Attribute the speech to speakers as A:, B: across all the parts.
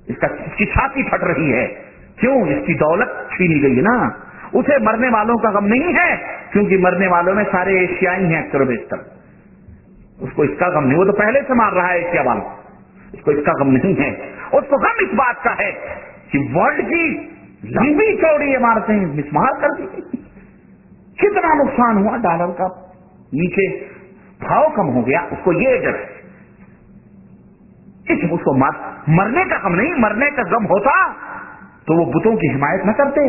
A: اس کی چھاتی پھٹ رہی ہے. کیوں؟ اس کی دولت چھینی گئی نا. اسے مرنے والوں کا غم نہیں ہے, کیونکہ مرنے والوں میں سارے ایشیائی ہیں اکثر و بیشتر. اس کو اس کا غم نہیں, وہ تو پہلے سے مار رہا ہے ایشیا والوں, اس کو اس کا غم نہیں ہے. اس کو غم اس بات کا ہے کہ ورلڈ کی لمبی چوڑی عمارتیں مسمار کر دی, کتنا نقصان ہوا, ڈالر کا نیچے بھاؤ کم ہو گیا, اس کو یہ ڈر ہے. اس کو مرنے کا غم نہیں, مرنے کا غم ہوتا تو وہ بتوں کی حمایت نہ کرتے.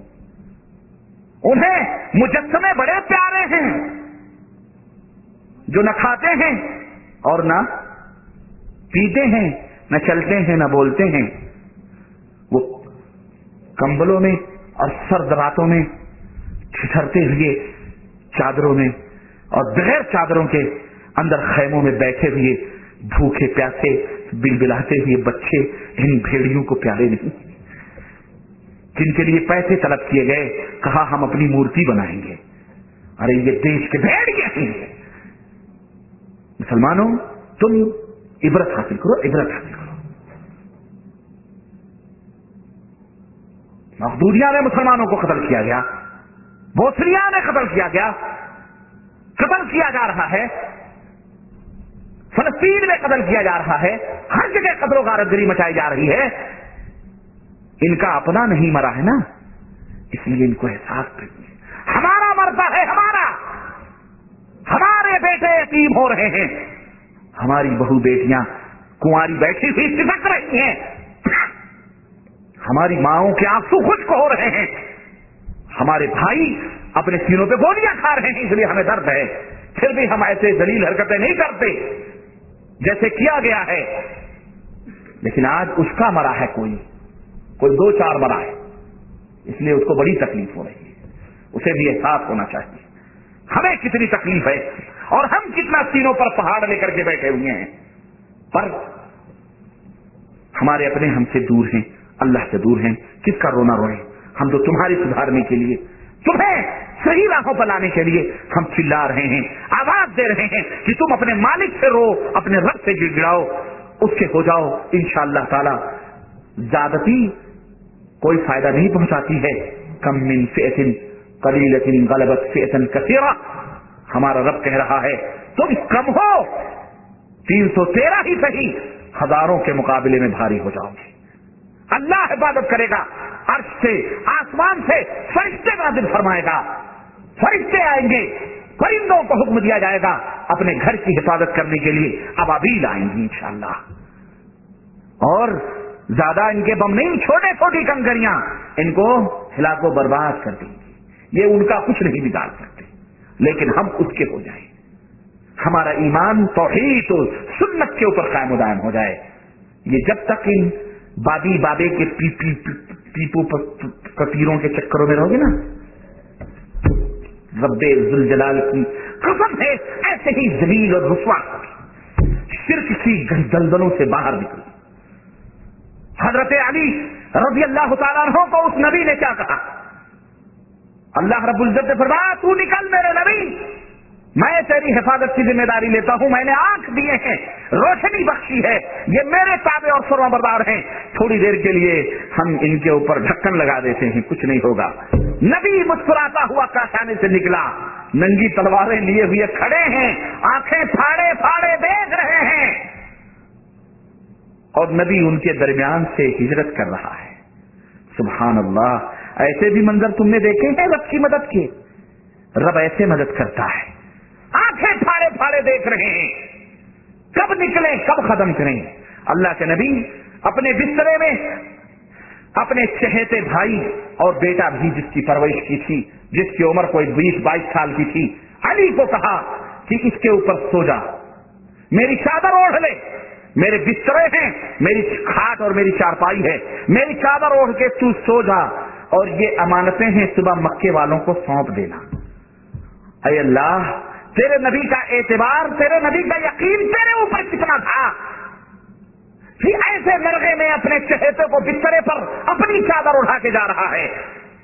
A: انہیں مجسمے بڑے پیارے ہیں جو نہ کھاتے ہیں اور نہ پیتے ہیں, نہ چلتے ہیں نہ بولتے ہیں. وہ کمبلوں میں اور سرد راتوں میں ٹھٹھرتے ہوئے چادروں میں اور بغیر چادروں کے اندر خیموں میں بیٹھے ہوئے بھوکے پیاسے بلبلاتے ہوئے بچے ان بھیڑیوں کو پیارے نہیں, جن کے لیے پیسے طلب کیے گئے. کہا ہم اپنی مورتی بنائیں گے. ارے یہ دیش کے بھیڑیے ہیں. مسلمانوں تم عبرت حاصل کرو, عبرت حاصل کرو. مقدونیہ میں مسلمانوں کو قتل کیا گیا, بوسنیا میں قتل کیا گیا, قتل کیا جا رہا ہے, فلسطین میں قتل کیا جا رہا ہے, ہر جگہ قتل و غارتگری مچائی جا رہی ہے. ان کا اپنا نہیں مرا ہے نا, اس لیے ان کو احساس نہیں ہے. ہمارا مرتا ہے, ہمارے بیٹے یتیم ہو رہے ہیں, ہماری بہو بیٹیاں کنواری بیٹھی ہوئی سسک رہی ہیں, ہماری ماؤں کے آنسو خشک ہو رہے ہیں, ہمارے بھائی اپنے سینوں پہ گولیاں کھا رہے ہیں, اس لیے ہمیں درد ہے. پھر بھی ہم ایسے ذلیل حرکتیں نہیں کرتے جیسے کیا گیا ہے. لیکن آج اس کا مرا ہے کوئی 2-4 مرا ہے, اس لیے اس کو بڑی تکلیف ہو رہی ہے. اسے بھی احساس ہونا چاہیے ہمیں کتنی تکلیف ہے اور ہم کتنا سینوں پر پہاڑ لے کر کے بیٹھے ہوئے ہیں. پر ہمارے اپنے ہم سے دور ہیں, اللہ سے دور ہیں. کس کا رونا روئیں؟ ہم تو تمہاری سدھارنے کے لیے, تمہیں صحیح راہوں پر لانے کے لیے ہم چلا رہے ہیں, آواز دے رہے ہیں کہ تم اپنے مالک سے رو, اپنے رب سے گر گڑاؤ, اس کے ہو جاؤ. انشاءاللہ تعالی زیادتی کوئی فائدہ نہیں پہنچاتی ہے. کم من فئۃ قلیلۃ غلبت فئۃ کثیرہ, ہمارا رب کہہ رہا ہے تم کم ہو 313 ہی صحیح, ہزاروں کے مقابلے میں بھاری ہو جاؤ گے. اللہ حفاظت کرے گا, عرش سے آسمان سے فرشتے نازل فرمائے گا, فرشتے آئیں گے, پرندوں کو حکم دیا جائے گا اپنے گھر کی حفاظت کرنے کے لیے, ابابیل آئیں گی انشاءاللہ. اور زیادہ ان کے بم نہیں, چھوٹے چھوٹی کنکریاں ان کو ہلاک و برباد کر دیں گی. یہ ان کا کچھ نہیں بگاڑ سکتے, لیکن ہم اس کے ہو جائیں. ہمارا ایمان توحید و سنت کے اوپر قائم و دائم ہو جائے. یہ جب تک ان بابے کے پیپو پتیروں کے چکروں میں رہو گے نا, رب ذوالجلال کی قسم ہے ایسے ہی ذلیل اور رسوا شرک کی دلدلوں سے باہر نکلو. حضرت علی رضی اللہ تعالیٰ عنہ کو اس نبی نے کیا کہا؟ اللہ رب العزت نے فرمایا تو نکل میرے نبی, میں تیری حفاظت کی ذمہ داری لیتا ہوں, میں نے آنکھ دیے ہیں, روشنی بخشی ہے, یہ میرے تابع اور فرما بردار ہیں. تھوڑی دیر کے لیے ہم ان کے اوپر ڈھکن لگا دیتے ہیں, کچھ نہیں ہوگا. نبی مسکراتا ہوا کاشانے سے نکلا, ننگی تلواریں لیے ہوئے کھڑے ہیں, آنکھیں پھاڑے پھاڑے دیکھ رہے ہیں, اور نبی ان کے درمیان سے ہجرت کر رہا ہے. سبحان اللہ, ایسے بھی منظر تم نے دیکھے ہیں رب کی مدد کے؟ رب ایسے مدد کرتا ہے. آنکھیں پھاڑے پھاڑے دیکھ رہے ہیں, کب نکلیں کب ختم کریں. اللہ کے نبی اپنے بسترے میں اپنے چہیتے بھائی اور بیٹا بھی جس کی پرورش کی تھی, جس کی عمر کوئی 20-22 سال کی تھی, علی کو کہا کہ اس کے اوپر سو جا, میری چادر اوڑھ لے, میرے بسترے ہیں, میری کھاٹ اور میری چارپائی ہے, میری چادر اوڑھ کے تو سو جا, اور یہ امانتیں ہیں صبح مکے والوں کو سونپ دینا. اے اللہ, تیرے نبی کا اعتبار, تیرے نبی کا یقین تیرے اوپر کتنا تھا کہ ایسے مرغے میں اپنے چہیتے کو بسترے پر اپنی چادر اڑا کے جا رہا ہے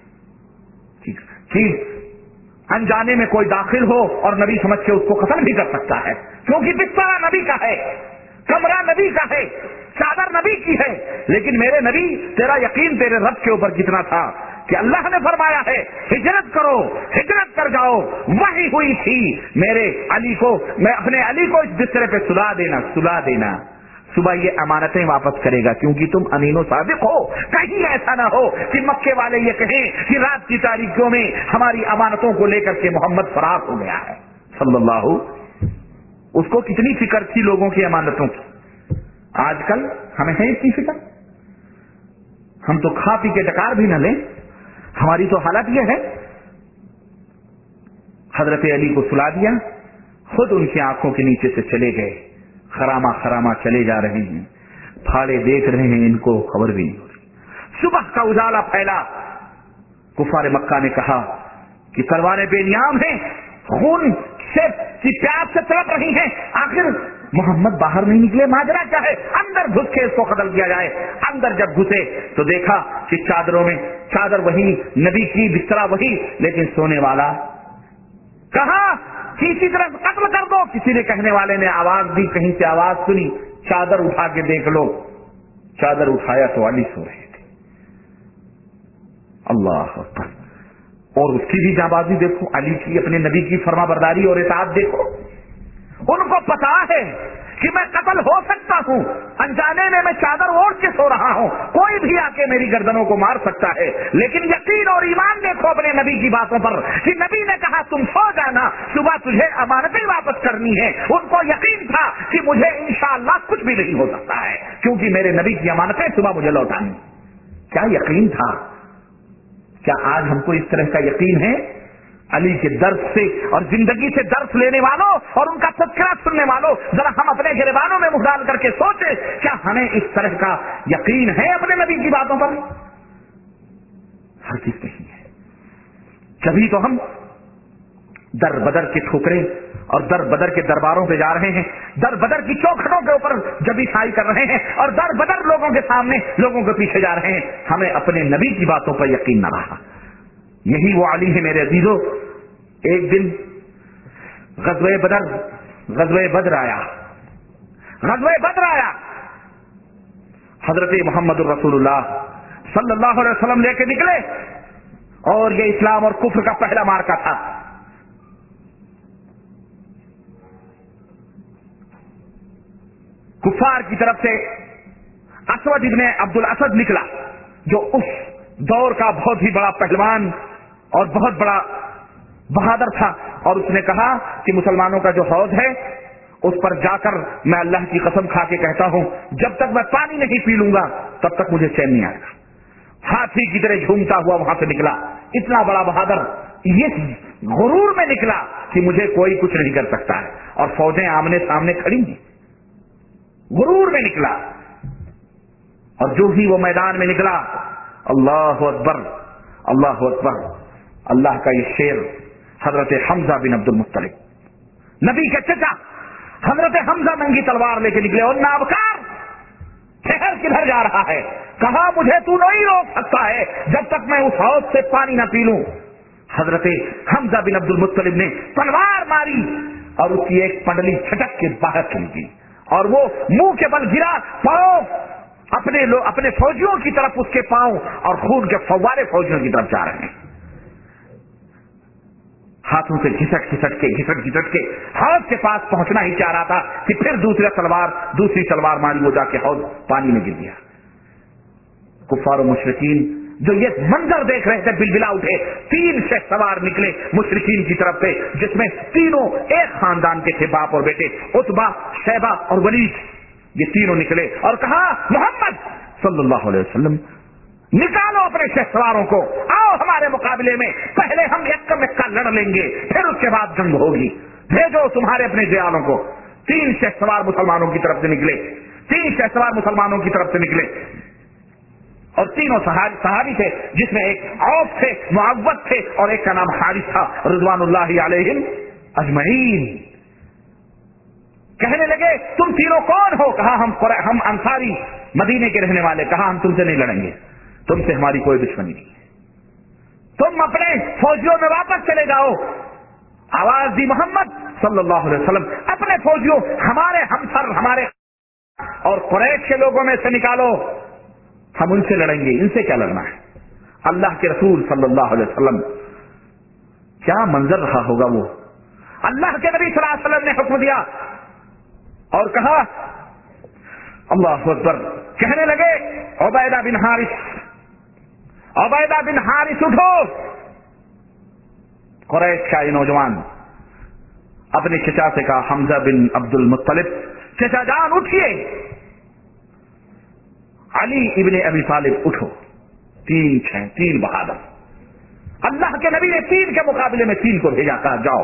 A: کہ انجانے میں کوئی داخل ہو اور نبی سمجھ کے اس کو قتل بھی کر سکتا ہے, کیونکہ بسترا نبی کا ہے, کمرہ نبی کا ہے, چادر نبی کی ہے، لیکن میرے نبی تیرا یقین تیرے رب کے اوپر کتنا تھا کہ اللہ نے فرمایا ہے ہجرت کرو، ہجرت کر جاؤ، وحی ہوئی تھی میرے علی کو، میں اپنے علی کو اس بسترے پہ سلا دینا، صبح یہ امانتیں واپس کرے گا، کیونکہ تم امین و صادق ہو، کہیں ایسا نہ ہو کہ مکے والے یہ کہیں کہ رات کی تاریکیوں میں ہماری امانتوں کو لے کر کے محمد فرار ہو گیا ہے صلی اللہ۔ اس کو کتنی فکر تھی لوگوں کی امانتوں کی، آج کل ہمیں ہے اتنی فکر؟ ہم تو کھا پی کے ڈکار بھی نہ لیں، ہماری تو حالت یہ ہے۔ حضرت علی کو سلا دیا، خود ان کی آنکھوں کے نیچے سے چلے گئے، خراما چلے جا رہے ہیں، پھاڑے دیکھ رہے ہیں، ان کو خبر بھی نہیں ہو رہی۔ صبح کا اجالا پھیلا، کفار مکہ نے کہا کہ تلواریں بے نیام ہیں، خون سے پیاس سے تڑپ رہی ہیں، آخر محمد باہر نہیں نکلے، ماجرا کیا ہے، اندر گھس کے اس کو قتل کیا جائے۔ اندر جب گھسے تو دیکھا کہ چادروں میں چادر وہی، نبی کی بسترا وہی، لیکن سونے والا کہا کسی طرح قتل کر دو۔ کسی نے کہنے والے نے آواز دی، کہیں سے آواز سنی، چادر اٹھا کے دیکھ لو، چادر اٹھایا تو علی سو رہے تھے۔ اللہ اکبر! اور اس کی بھی جانبازی دیکھو، علی کی، اپنے نبی کی فرما برداری اور اطاعت دیکھو۔ ان کو پتا ہے کہ میں قتل ہو سکتا ہوں، انجانے میں چادر اوڑھ کے سو رہا ہوں، کوئی بھی آ کے میری گردنوں کو مار سکتا ہے، لیکن یقین اور ایمان دیکھو اپنے نبی کی باتوں پر کہ نبی نے کہا تم سو جانا، صبح تجھے امانتیں واپس کرنی ہے۔ ان کو یقین تھا کہ مجھے انشاءاللہ کچھ بھی نہیں ہو سکتا ہے، کیونکہ میرے نبی کی امانتیں صبح مجھے لوٹانی۔ کیا یقین تھا! کیا آج ہم کو اس طرح کا یقین ہے؟ علی کے درس سے اور زندگی سے درس لینے والوں اور ان کا تذکرہ سننے والوں، ذرا ہم اپنے گریبانوں میں منہ ڈال کر کے سوچیں، کیا ہمیں اس طرح کا یقین ہے اپنے نبی کی باتوں پر؟ ہر چیز نہیں ہے۔ جبھی تو ہم در بدر کے ٹھوکریں اور در بدر کے درباروں پہ جا رہے ہیں، در بدر کی چوکھٹوں کے اوپر جبھی کھائی کر رہے ہیں، اور در بدر لوگوں کے سامنے لوگوں کے پیچھے جا رہے ہیں، ہمیں اپنے نبی کی باتوں پر یقین نہ رہا۔ یہی وہ علی ہے میرے عزیزو۔ ایک دن غزوہ بدر آیا، حضرت محمد الرسول اللہ صلی اللہ علیہ وسلم لے کے نکلے، اور یہ اسلام اور کفر کا پہلا مارکا تھا۔ کفار کی طرف سے اسود ابن عبد الاسد نکلا، جو اس دور کا بہت ہی بڑا پہلوان اور بہت بڑا بہادر تھا، اور اس نے کہا کہ مسلمانوں کا جو حوض ہے اس پر جا کر میں اللہ کی قسم کھا کے کہتا ہوں جب تک میں پانی نہیں پی لوں گا تب تک مجھے چین نہیں آئے گا۔ ہاتھی کی طرح جھومتا ہوا وہاں سے نکلا، اتنا بڑا بہادر، یہ غرور میں نکلا کہ مجھے کوئی کچھ نہیں کر سکتا ہے، اور فوجیں آمنے سامنے کھڑی ہیں، غرور میں نکلا۔ اور جو ہی وہ میدان میں نکلا، اللہ اکبر اللہ اکبر، اللہ کا یہ شیر، حضرت حمزہ بن عبد المطلب، نبی کے چچا حضرت حمزہ ننگی تلوار لے کے نکلے، اور نابکار ٹھہر کدھر جا رہا ہے، کہا مجھے تو نہیں روک سکتا ہے جب تک میں اس حوض سے پانی نہ پی لوں۔ حضرت حمزہ بن عبد المطلب نے تلوار ماری اور اس کی ایک پنڈلی چھٹک کے باہر چلی گئی، اور وہ منہ کے بل گرا، پاؤں اپنے فوجیوں کی طرف اس کے پاؤں اور خون کے فوارے فوجیوں کی طرف جا رہے ہیں، ہاتھوں سے گھسٹ کے حوض کے پاس پہنچنا ہی چاہ رہا تھا کہ پھر دوسری تلوار ماری، وہ جا کے حوض پانی میں گر گیا۔ کفار و مشرکین جو یہ منظر دیکھ رہے تھے بلبلا اٹھے، 3 شہ سوار نکلے مشرکین کی طرف سے، جس میں تینوں ایک خاندان کے تھے، باپ اور بیٹے، عتبہ، شیبہ اور ولید، یہ تینوں نکلے اور کہا محمد صلی اللہ علیہ وسلم نکالو اپنے شہ سواروں کو، آؤ ہمارے مقابلے میں، پہلے ہم ایک کا لڑ لیں گے، پھر اس کے بعد جنگ ہوگی، بھیجو تمہارے اپنے جیالوں کو۔ 3 شہ سوار مسلمانوں کی طرف سے نکلے، 3 شہ سوار مسلمانوں کی طرف سے نکلے، اور تینوں صحابی تھے، جس میں ایک عوف تھے، معوذ تھے، اور ایک کا نام حارث تھا، رضوان اللہ علیہم اجمعین۔ کہنے لگے تم تینوں کون ہو؟ کہا ہم انصاری مدینے کے رہنے والے۔ کہا ہم تم سے نہیں لڑیں گے، تم سے ہماری کوئی دشمنی نہیں ہے، تم اپنے فوجیوں میں واپس چلے جاؤ۔ آواز دی محمد صلی اللہ علیہ وسلم، اپنے فوجیوں، ہمارے ہمسر، ہمارے اور قریش کے لوگوں میں سے نکالو، ہم ان سے لڑیں گے، ان سے کیا لڑنا ہے۔ اللہ کے رسول صلی اللہ علیہ وسلم کیا منظر رہا ہوگا وہ۔ اللہ کے نبی صلی اللہ علیہ وسلم نے حکم دیا اور کہا اللہ اکبر، کہنے لگے عبیدہ بن حارث، عبیدہ بن حارث اٹھو۔ قریش کا یہ نوجوان اپنے چچا سے کہا، حمزہ بن عبد المطلب، چچا جان اٹھیے۔ علی ابن ابی طالب اٹھو۔ تین بہادر، اللہ کے نبی نے 3 کے مقابلے میں 3 کو بھیجا، کہا جاؤ۔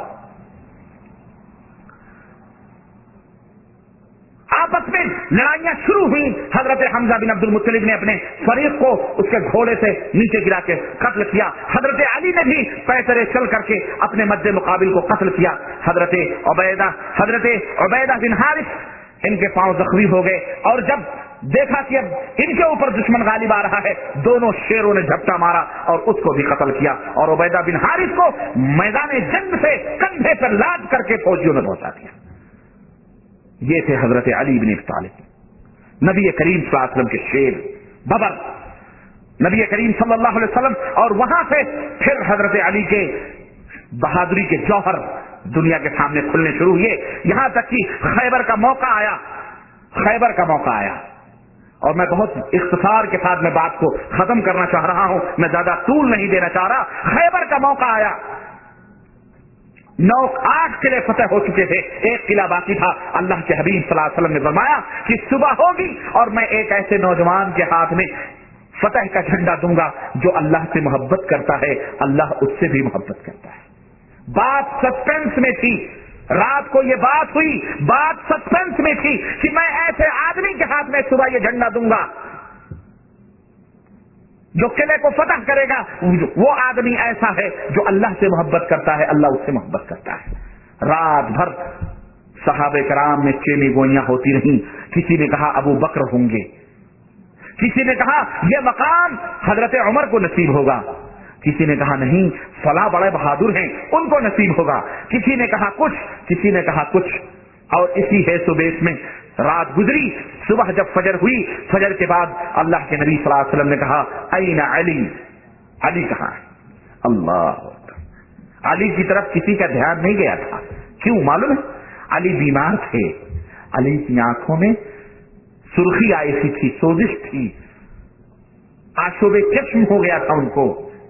A: آپس میں لڑائیاں شروع ہوئی۔ حضرت حمزہ بن عبد المطلب نے اپنے فریق کو اس کے گھوڑے سے نیچے گرا کے قتل کیا۔ حضرت علی نے بھی پیسرے چل کر کے اپنے مد مقابل کو قتل کیا۔ حضرت عبیدہ بن حارث، ان کے پاؤں زخمی ہو گئے، اور جب دیکھا کہ اب ان کے اوپر دشمن غالب آ رہا ہے، دونوں شیروں نے جھپٹا مارا اور اس کو بھی قتل کیا، اور عبیدہ بن حارث کو میدان جنگ سے کندھے پر لاد کر کے فوجیوں نے پہنچا دیا۔ یہ تھے حضرت علی بن ابی طالب، نبی کریم صلی اللہ علیہ وسلم کے شیر ببر، نبی کریم صلی اللہ علیہ وسلم۔ اور وہاں سے پھر حضرت علی کے بہادری کے جوہر دنیا کے سامنے کھلنے شروع ہوئے، یہاں تک کہ خیبر کا موقع آیا۔ اور میں بہت اختصار کے ساتھ میں بات کو ختم کرنا چاہ رہا ہوں، میں زیادہ طول نہیں دینا چاہ رہا۔ خیبر کا موقع آیا، 8 قلعے فتح ہو چکے تھے، 1 قلعہ باقی تھا۔ اللہ کے حبیب صلی اللہ علیہ وسلم نے فرمایا کہ صبح ہوگی اور میں ایک ایسے نوجوان کے ہاتھ میں فتح کا جھنڈا دوں گا جو اللہ سے محبت کرتا ہے، اللہ اس سے بھی محبت کرتا ہے۔ بات سسپینس میں تھی، رات کو یہ بات ہوئی، بات سسپینس میں تھی کہ میں ایسے آدمی کے ہاتھ میں صبح یہ جھنڈا دوں گا جو قلعے کو فتح کرے گا، وہ آدمی ایسا ہے جو اللہ سے محبت کرتا ہے، اللہ اس سے محبت کرتا ہے۔ رات بھر صحابہ کرام میں چیمی گوئیاں ہوتی رہیں، کسی نے کہا ابو بکر ہوں گے، کسی نے کہا یہ مقام حضرت عمر کو نصیب ہوگا، کسی نے کہا نہیں فلاں بڑے بہادر ہیں ان کو نصیب ہوگا، کسی نے کہا کچھ، کسی نے کہا کچھ، اور اسی حیث و بیس میں رات گزری۔ صبح جب فجر ہوئی، فجر کے بعد اللہ کے نبی صلی اللہ علیہ وسلم نے کہا این علی، علی کہاں ہے؟ اللہ، علی کی طرف کسی کا دھیان نہیں گیا تھا، کیوں معلوم ہے؟ علی بیمار تھے، علی کی آنکھوں میں سرخی آئی سی تھی، سوزش تھی، آشوب چشم ہو گیا تھا ان کو،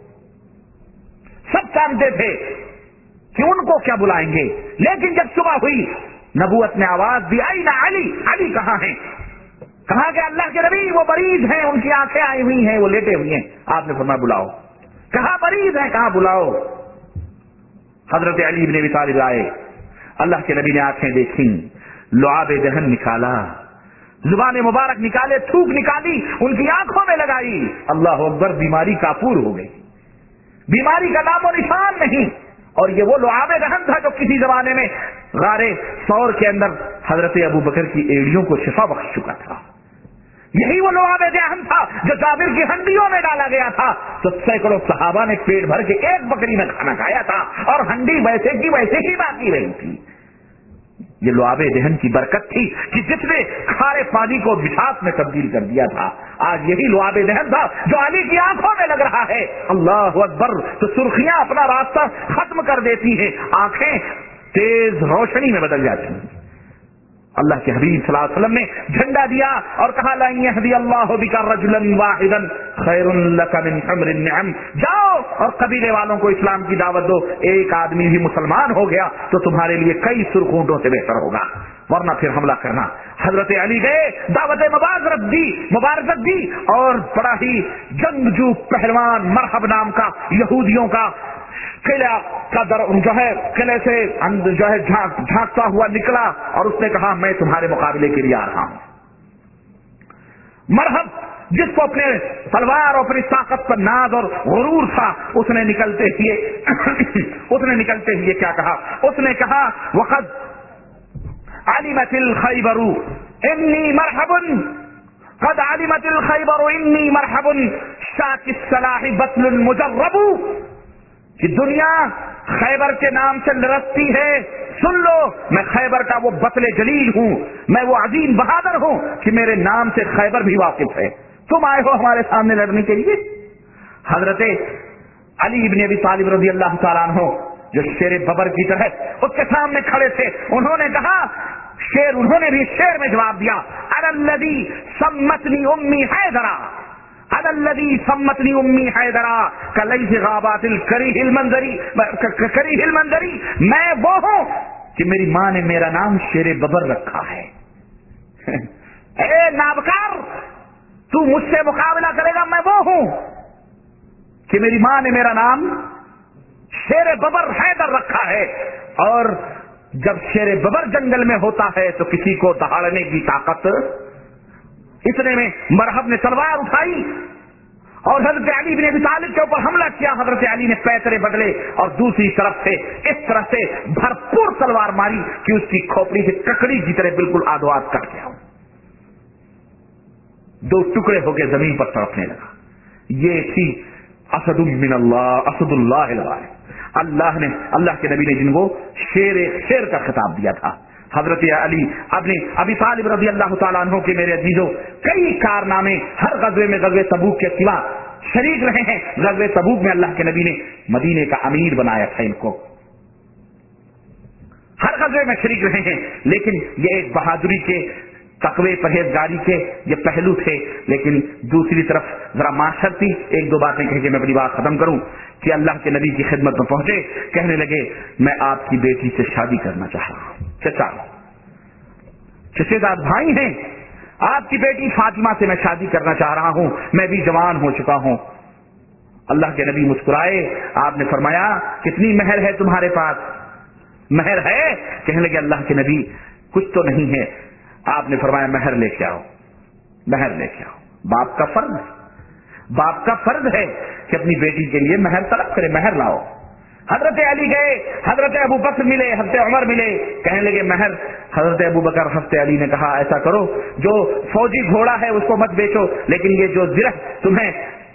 A: سب جانتے تھے کہ ان کو کیا بلائیں گے، لیکن جب صبح ہوئی نبوت نے آواز دی این علی، علی کہاں ہیں؟ کہا کہ اللہ کے نبی وہ مریض ہیں، ان کی آنکھیں آئی ہوئی ہیں، وہ لیٹے ہوئے ہیں۔ آپ نے فرمایا بلاؤ، کہاں مریض ہیں، کہاں بلاؤ۔ حضرت علی بن ابی طالب آئے، اللہ کے نبی نے آنکھیں دیکھی، لعاب دہن نکالا، زبان مبارک نکالے، تھوک نکالی، ان کی آنکھوں میں لگائی، اللہ اکبر، بیماری کافور ہو گئی، بیماری کا نام و نشان نہیں۔ اور یہ وہ لعاب دہن تھا جو کسی زمانے میں غار ثور کے اندر حضرت ابو بکر کی ایڑیوں کو شفا بخش چکا تھا، یہی وہ لعاب دہن تھا جو جابر کی ہنڈیوں میں ڈالا گیا تھا، تو سینکڑوں صحابہ نے پیٹ بھر کے ایک بکری میں کھانا کھایا تھا، اور ہنڈی ویسے کی ویسے ہی باقی رہی تھی۔ یہ لعاب دہن کی برکت تھی کہ جس نے کھارے پانی کو مٹھاس میں تبدیل کر دیا تھا، آج یہی لعاب دہن تھا جو علی کی آنکھوں میں لگ رہا ہے۔ اللہ اکبر، تو سرخیاں اپنا راستہ ختم کر دیتی ہیں، آنکھیں تیز روشنی میں بدل جاتی ہیں۔ اللہ کے حبیب صلی اللہ علیہ وسلم نے جھنڈا دیا اور کہا لن یہدی اللہ بک رجلا واحدا خیر لک من حمر النعم، جاؤ اور قبیلے والوں کو اسلام کی دعوت دو، ایک آدمی بھی مسلمان ہو گیا تو تمہارے لیے کئی سرخ اونٹوں سے بہتر ہوگا، ورنہ پھر حملہ کرنا۔ حضرت علی گئے، دعوت مبارکت دی، اور بڑا ہی جنگجو پہلوان مرحب نام کا یہودیوں کا قلعہ کا قلعے سے جھانکتا ہوا نکلا، اور اس نے کہا میں تمہارے مقابلے کے لیے آ رہا ہوں۔ مرحب جس کو اپنے تلوار اور اپنی طاقت پر ناز اور غرور تھا، اس نے نکلتے ہوئے کیا کہا؟ اس نے کہا وقد علمت الخیبر انی مرحب، قد علمت الخیبر انی مرحب، شاک السلاح بطل مجرب، کہ دنیا خیبر کے نام سے لرزتی ہے، سن لو میں خیبر کا وہ بطل جلیل ہوں، میں وہ عظیم بہادر ہوں کہ میرے نام سے خیبر بھی واقف ہے۔ تم آئے ہو ہمارے سامنے لڑنے کے لیے؟ حضرت علی بن ابی طالب رضی اللہ تعالیٰ عنہ جو شیر ببر کی طرح اس کے سامنے کھڑے تھے، انہوں نے کہا انہوں نے بھی شیر میں جواب دیا، الذی سمتنی امی حیدرا، الذی سمتنی امی حیدرا کلیث غابات الکریہ المنظری، میں وہ ہوں کہ میری ماں نے میرا نام شیر ببر رکھا ہے۔ اے نابکار، تو مجھ سے مقابلہ کرے گا؟ میں وہ ہوں کہ میری ماں نے میرا نام شیر ببر حیدر رکھا ہے، اور جب شیر ببر جنگل میں ہوتا ہے تو کسی کو دہاڑنے کی طاقت، اتنے میں مرحب نے تلوار اٹھائی اور حضرت علی بن ابی طالب کے اوپر حملہ کیا۔ حضرت علی نے پیسرے بدلے اور دوسری طرف سے اس طرح سے بھرپور تلوار ماری کہ اس کی کھوپڑی سے ککڑی کی طرح بالکل آدھو آدھ کٹ گیا، دو ٹکڑے ہو کے زمین پر تڑپنے لگا۔ یہ تھی اسد من اللہ، اسد اللہ الغالب، اللہ کے نبی نے جن کو شیر کا خطاب دیا تھا۔ حضرت علی ابی طالب رضی اللہ تعالیٰ عنہ کے میرے عزیزوں کئی کارنامے ہر غزوے میں، غزوے تبوک کے سوا شریک رہے ہیں۔ غزوے تبوک میں اللہ کے نبی نے مدینے کا امیر بنایا تھا، ان کو ہر غزوے میں شریک رہے ہیں، لیکن یہ ایک بہادری کے، تقوی پرہیزگاری کے یہ پہلو تھے۔ لیکن دوسری طرف ذرا معاشرتی ایک دو باتیں کہہ کے میں اپنی بات ختم کروں کہ اللہ کے نبی کی خدمت میں پہنچے، کہنے لگے میں آپ کی بیٹی سے شادی کرنا چاہ رہا ہوں۔ چچے دار بھائی ہیں، آپ کی بیٹی فاطمہ سے میں شادی کرنا چاہ رہا ہوں، میں بھی جوان ہو چکا ہوں۔ اللہ کے نبی مسکرائے، آپ نے فرمایا کتنی مہر ہے تمہارے پاس؟ مہر ہے؟ کہنے لگے اللہ کے نبی کچھ تو نہیں ہے۔ آپ نے فرمایا مہر لے کے آؤ، مہر لے کے آؤ۔ باپ کا فرض ہے، باپ کا فرض ہے کہ اپنی بیٹی کے لیے مہر طلب کرے، مہر لاؤ۔ حضرت علی گئے، حضرت ابو بکر ملے، حضرت عمر ملے، کہنے لگے مہر۔ حضرت ابو بکر، حضرت علی نے کہا ایسا کرو، جو فوجی گھوڑا ہے اس کو مت بیچو، لیکن یہ جو زرہ تمہیں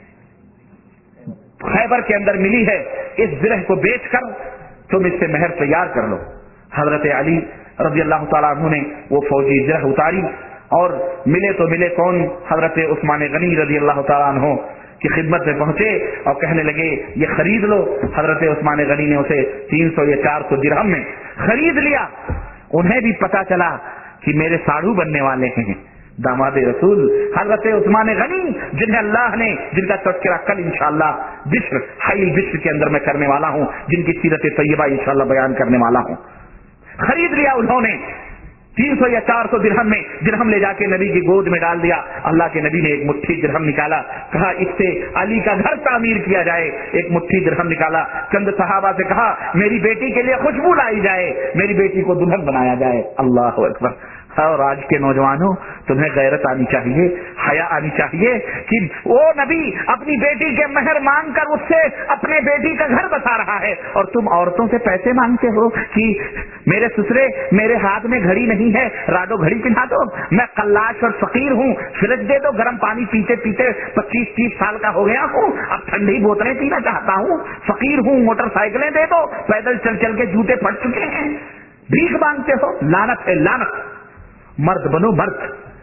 A: خیبر کے اندر ملی ہے اس زرہ کو بیچ کر تم اس سے مہر تیار کر لو۔ حضرت علی رضی اللہ تعالیٰ عنہ نے وہ فوجی زرہ اتاری اور ملے تو ملے کون؟ حضرت عثمان غنی رضی اللہ تعالیٰ عنہ کی خدمت میں پہنچے اور کہنے لگے یہ خرید لو۔ حضرت عثمان غنی نے اسے 300 یا 400 درہم میں خرید لیا۔ انہیں بھی پتا چلا کہ میرے ساڑھو بننے والے ہیں داماد رسول حضرت عثمان غنی، جنہیں اللہ نے، جن کا تذکرہ کل انشاءاللہ بشر حیل بشر کے اندر میں کرنے والا ہوں، جن کی سیرت طیبہ انشاءاللہ بیان کرنے والا ہوں۔ خرید لیا انہوں نے 300 یا 400 درہم میں، درہم لے جا کے نبی کی گود میں ڈال دیا۔ اللہ کے نبی نے ایک مٹھی درہم نکالا، کہا اس سے علی کا گھر تعمیر کیا جائے۔ ایک مٹھی درہم نکالا، چند صحابہ سے کہا میری بیٹی کے لیے خوشبو لائی جائے، میری بیٹی کو دلہن بنایا جائے۔ اللہ اکبر۔ اور آج کے نوجوانوں تمہیں غیرت آنی چاہیے، حیا آنی چاہیے کہ وہ نبی اپنی بیٹی کے مہر مانگ کر اس سے اپنے بیٹی کا گھر بسا رہا ہے، اور تم عورتوں سے پیسے مانگتے ہو کہ میرے سسرے میرے ہاتھ میں گھڑی نہیں ہے، راڈو گھڑی پہنا دو، میں قلاش اور فقیر ہوں، فریج دے دو، گرم پانی پیتے پیتے 25-30 سال کا ہو گیا ہوں، اب ٹھنڈی بوتلیں پینا چاہتا ہوں، فقیر ہوں، موٹر سائیکلیں دے دو، پیدل چل چل کے جوتے پھٹ چکے ہیں، بھیک مانگتے ہو۔ لعنت ہے، لعنت۔ مرد بنو مرد،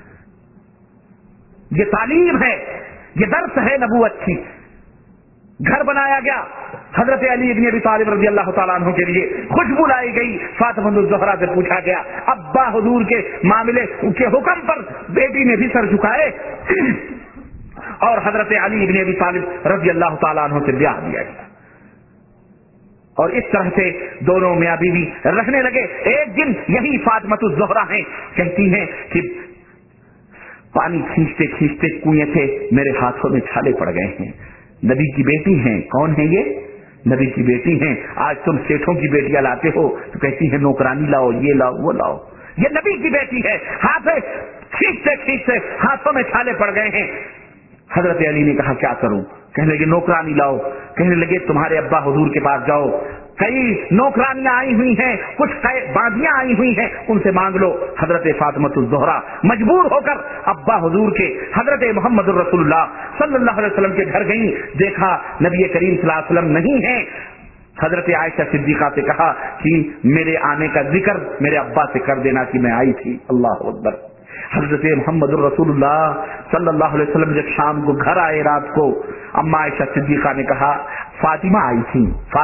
A: یہ تعلیم ہے، یہ درس ہے نبوت کی۔ گھر بنایا گیا، حضرت علی بن ابی طالب رضی اللہ تعالیٰ عنہ کے لیے خوشبو لائی گئی۔ فاطمہ الزہرا سے پوچھا گیا، ابا حضور کے معاملے کے حکم پر بیٹی نے بھی سر جھکائے اور حضرت علی بن ابی طالب رضی اللہ تعالیٰ عنہ سے بیاہ دیا گیا، اور اس طرح سے دونوں میاں بیوی رہنے لگے۔ ایک دن یہی فاطمہ الزہرا ہیں، کہتی ہیں کہ پانی کھینچتے کھینچتے کنویں سے میرے ہاتھوں میں چھالے پڑ گئے ہیں۔ نبی کی بیٹی ہیں، کون ہے یہ؟ نبی کی بیٹی ہیں۔ آج تم سیٹھوں کی بیٹیاں لاتے ہو تو کہتی ہیں نوکرانی لاؤ، یہ لاؤ، وہ لاؤ، یہ نبی کی بیٹی ہے، ہاتھ کھینچتے کھینچتے ہاتھوں میں چھالے پڑ گئے ہیں۔ حضرت علی نے کہا کیا کروں؟ کہنے لگے نوکرانی لاؤ۔ کہنے لگے تمہارے ابا حضور کے پاس جاؤ، کئی نوکرانیاں آئی ہوئی ہیں، کچھ باندیاں آئی ہوئی ہیں، ان سے مانگ لو۔ حضرت فاطمہ الزہرا مجبور ہو کر ابا حضور کے حضرت محمد الرسول اللہ صلی اللہ علیہ وسلم کے گھر گئیں۔ دیکھا نبی کریم صلی اللہ علیہ وسلم نہیں ہیں، حضرت عائشہ صدیقہ سے کہا کہ میرے آنے کا ذکر میرے ابا سے کر دینا کہ میں آئی تھی. اللہ اکبر. حضرت محمد الرسول اللہ صلی اللہ علیہ وسلم جب شام کو گھر آئے رات کو، اما عائشہ صدیقہ نے کہا فاطمہ آئی تھی.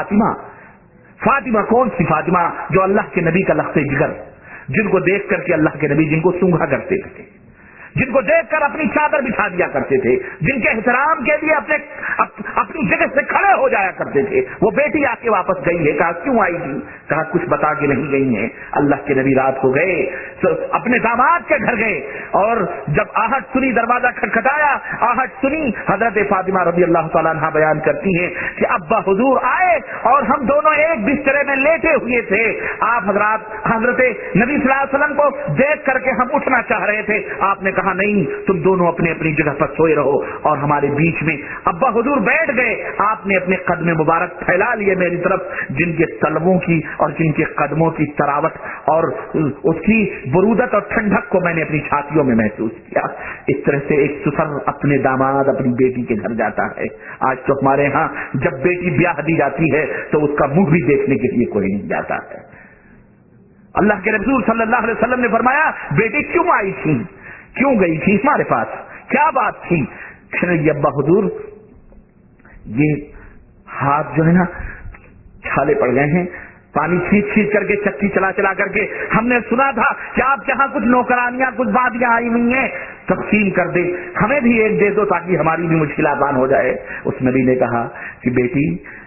A: فاطمہ کون سی فاطمہ؟ جو اللہ کے نبی کا لخت جگر، جن کو دیکھ کر کے اللہ کے نبی جن کو سونگھا کرتے تھے، جن کو دیکھ کر اپنی چادر بچھا دیا کرتے تھے، جن کے احترام کے لیے اپنی جگہ سے کھڑے ہو جایا کرتے تھے، وہ بیٹی آ کے واپس گئی ہے. کہا کیوں آئی تھی؟ کہا کچھ بتا کے نہیں گئی ہیں. اللہ کے نبی رات کو گئے تو اپنے داماد کے گھر گئے، اور جب آہٹ سنی، دروازہ کھٹکھٹایا، آہٹ سنی، حضرت فاطمہ رضی اللہ تعالیٰ عنہا بیان کرتی ہیں کہ ابا حضور آئے اور ہم دونوں ایک بسترے میں لیٹے ہوئے تھے. آپ حضرت نبی صلی اللہ علیہ وسلم کو دیکھ کر کے ہم اٹھنا چاہ رہے تھے. آپ نے کہا نہیں، تم دونوں اپنی اپنی جگہ پر سوئے رہو. اور ہمارے بیچ میں ابا حضور بیٹھ گئے. آپ نے اپنے قدم مبارک پھیلا لیے میری طرف، جن کے تلووں کی اور جن کے قدموں کی تراوٹ اور اس کی برودت اور ٹھنڈک کو میں نے اپنی چھاتیوں میں محسوس کیا. اس طرح سے ایک سسر اپنے داماد اپنی بیٹی کے گھر جاتا ہے. آج تو ہمارے ہاں جب بیٹی بیاہ دی جاتی ہے تو اس کا منہ بھی دیکھنے کے لیے کوئی نہیں جاتا ہے. اللہ کے رسول صلی اللہ علیہ وسلم نے فرمایا بیٹی کیوں آئی تھی، کیوں گئی تھی ہمارے پاس، کیا بات تھی؟ یہ ابا حضور یہ ہاتھ جو ہے نا چھالے پڑ گئے ہیں، پانی کھینچ کر کے، چکی چلا کر کے ہم نے سنا تھا کہ آپ کے یہاں کچھ نوکرانیاں کچھ بادیاں آئی ہوئی ہیں، تقسیم کر دے، ہمیں بھی ایک دے دو تاکہ ہماری بھی مشکل آسان ہو جائے. اس نبی نے کہا کہ بیٹی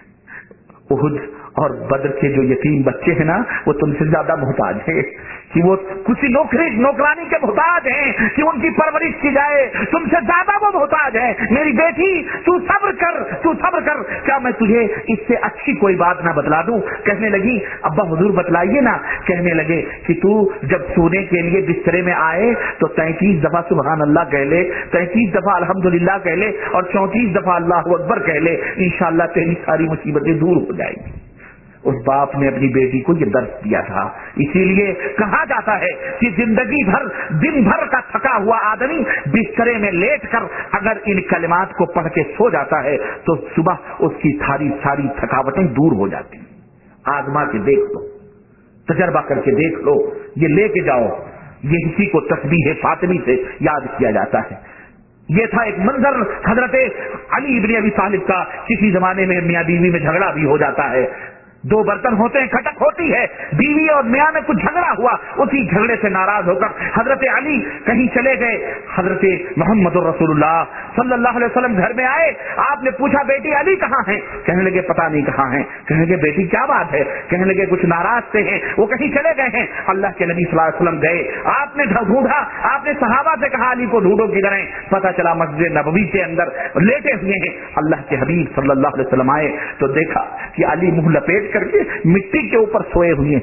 A: احد اور بدر کے جو یتیم بچے ہیں نا وہ تم سے زیادہ محتاج ہیں، کہ وہ کسی نوکرانی کے محتاج ہیں کہ ان کی پرورش کی جائے، تم سے زیادہ وہ محتاج ہیں. میری بیٹی تو صبر کر، کیا میں تجھے اس سے اچھی کوئی بات نہ بتلا دوں؟ کہنے لگی ابا حضور بتلائیے نا. کہنے لگے کہ تو جب سونے کے لیے بسترے میں آئے تو 33 دفعہ سبحان اللہ کہہ لے، 33 دفعہ الحمدللہ کہہ لے، اور 34 دفعہ اللہ اکبر کہہ لے. انشاءاللہ تیری ساری مصیبتیں دور ہو جائیں گی. اس باپ نے اپنی بیٹی کو یہ درس دیا تھا. اسی لیے کہا جاتا ہے کہ زندگی بھر دن بھر کا تھکا ہوا آدمی بسترے میں لیٹ کر اگر ان کلمات کو پڑھ کے سو جاتا ہے تو صبح اس کی ساری تھکاوٹیں دور ہو جاتی. آزما کے دیکھ لو، تجربہ کر کے دیکھ لو، یہ لے کے جاؤ. یہ اسی کو تسبیح فاطمی سے یاد کیا جاتا ہے. یہ تھا ایک منظر حضرت علی ابن ابی طالب کا. کسی زمانے میں میاں بیوی میں جھگڑا بھی ہو جاتا ہے، دو برتن ہوتے ہیں، کھٹک ہوتی ہے، بیوی اور میاں میں کچھ جھگڑا ہوا، اسی جھگڑے سے ناراض ہو کر حضرت علی کہیں چلے گئے. حضرت محمد الرسول اللہ صلی اللہ علیہ وسلم گھر میں آئے. آپ نے پوچھا بیٹی علی کہاں ہیں؟ کہنے لگے پتا نہیں کہاں ہیں. کہنے لگے بیٹی کیا بات ہے؟ کہنے لگے کچھ ناراض سے ہیں، وہ کہیں چلے گئے ہیں. اللہ کے نبی صلی اللہ علیہ وسلم گئے، آپ نے ڈھونڈا، آپ نے صحابہ سے کہا علی کو ڈھونڈو کدھر ہیں. پتا چلا مسجد نبوی کے اندر لیٹے ہوئے ہیں. اللہ کے حبیب صلی اللہ علیہ وسلم آئے تو دیکھا کہ علی منہ لپیٹ کر کے مٹی کے اوپر سوئے ہوئے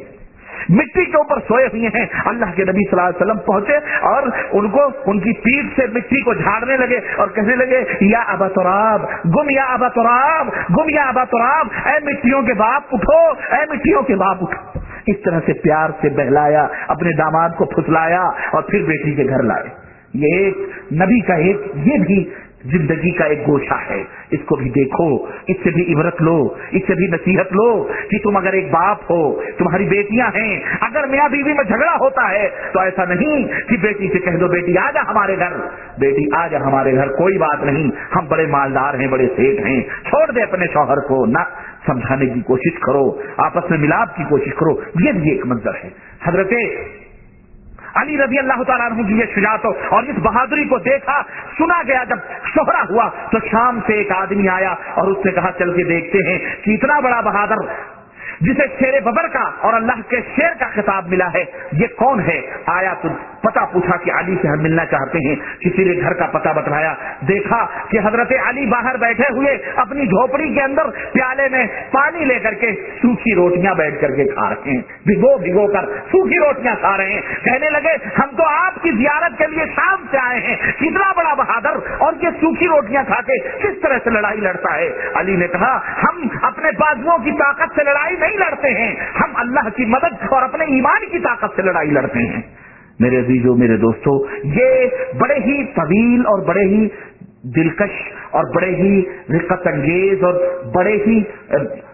A: ہیں. اللہ کے نبی صلی اللہ علیہ وسلم پہنچے اور ان کی پیٹھ سے مٹی کو جھاڑنے لگے اور کہنے لگے یا ابا تراب گم، یا ابا تراب گم، یا ابا تراب، اے مٹیوں کے باپ اٹھو، اے مٹیوں کے باپ اٹھو. اس طرح سے پیار سے بہلایا، اپنے داماد کو پھسلایا اور پھر بیٹی کے گھر لائے. یہ ایک نبی کا یہ بھی زندگی کا ایک گوشہ ہے. اس کو بھی دیکھو، اس سے بھی عبرت لو، اس سے بھی نصیحت لو کہ تم اگر ایک باپ ہو، تمہاری بیٹیاں ہیں، اگر میاں بیوی میں جھگڑا ہوتا ہے تو ایسا نہیں کہ بیٹی سے کہہ دو بیٹی آ جا ہمارے گھر، بیٹی آ جا ہمارے گھر، کوئی بات نہیں، ہم بڑے مالدار ہیں، بڑے سیٹ ہیں، چھوڑ دے اپنے شوہر کو. نہ، سمجھانے کی کوشش کرو، آپس میں ملاپ کی کوشش کرو. یہ بھی ایک منظر ہے. حضرت علی رضی اللہ تعالیٰ عنہ کی یہ شجاعت اور اس بہادری کو دیکھا، سنا گیا. جب شہرا ہوا تو شام سے ایک آدمی آیا اور اس نے کہا چل کے دیکھتے ہیں کہ اتنا بڑا بہادر جسے شیر ببر کا اور اللہ کے شیر کا خطاب ملا ہے یہ کون ہے. آیا تو پتہ پوچھا کہ علی سے ہم ملنا چاہتے ہیں. کسی نے گھر کا پتہ بتلایا. دیکھا کہ حضرت علی باہر بیٹھے ہوئے اپنی جھوپڑی کے اندر پیالے میں پانی لے کر کے سوکھی روٹیاں بیٹھ کر کے کھا رہے ہیں، بھگو کر سوکھی روٹیاں کھا رہے ہیں. کہنے لگے ہم تو آپ کی زیارت کے لیے شام سے آئے ہیں، کتنا بڑا بہادر اور یہ سوکھی روٹیاں کھا کے کس طرح سے لڑائی لڑتا ہے. علی نے کہا ہم اپنے بازوؤں کی طاقت سے لڑائی نہیں لڑتے ہیں، ہم اللہ کی مدد اور اپنے ایمان کی طاقت سے لڑائی لڑتے ہیں. میرے عزیزوں، میرے دوستوں، یہ بڑے ہی طویل اور بڑے ہی دلکش اور بڑے ہی رقت انگیز اور بڑے ہی